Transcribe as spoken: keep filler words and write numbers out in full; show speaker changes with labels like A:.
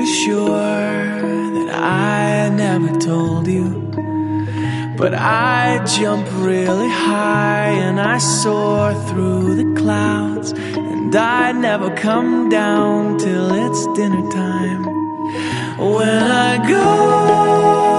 A: sure that I never told you, but I jump really high and I soar through the clouds, and I never come down till it's dinner time. When I go